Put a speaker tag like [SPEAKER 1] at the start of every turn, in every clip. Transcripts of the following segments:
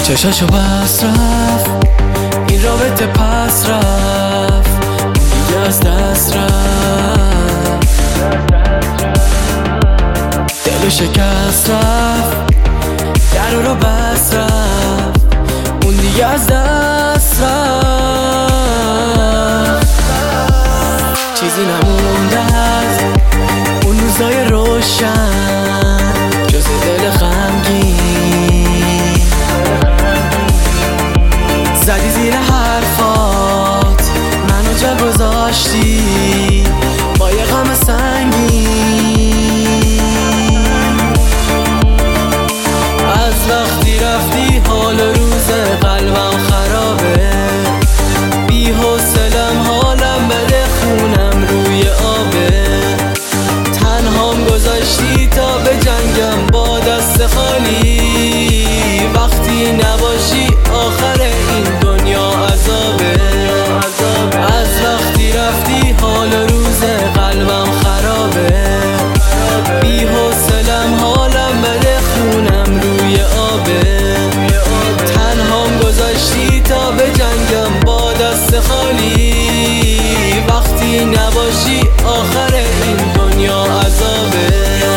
[SPEAKER 1] چشاشو بس رفت، این رابطه پس رفت، دیگه از دست رفت، دلو شکست رفت، در رو بس رفت، اون دیگه از دست رفت. چیزی نمونده از اون روزای روشن جز دل غمگین. زدی زیر حرفات منو جا گذاشتی با یه غم سنگین. از وقتی رفتی حال و روز قلبم خرابه، بی حوصلم حالم بده خونم روی آبه. تنهام گذاشتی تا به جنگم با دست خالی، وقتی نباشی آخر این دنیا عذابه. از وقتی رفتی حال و روز قلبم خرابه، بی حوصلم حالم بده خونم روی آبه. تنهام گذاشتی تا به جنگم با دست خالی، وقتی نباشی آخر این دنیا عذابه.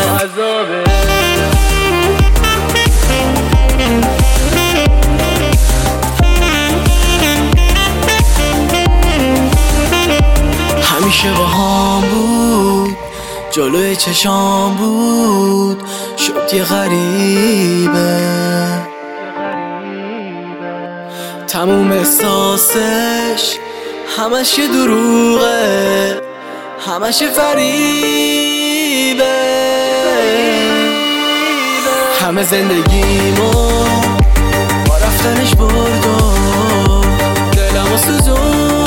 [SPEAKER 1] همیشه با هم بود، جلوی چشام بود، شد یه غریبه. تموم احساسش همش یه دروغه، همش فریبه. همه زندگیمو با رفتنش برد و دلمو سوزون.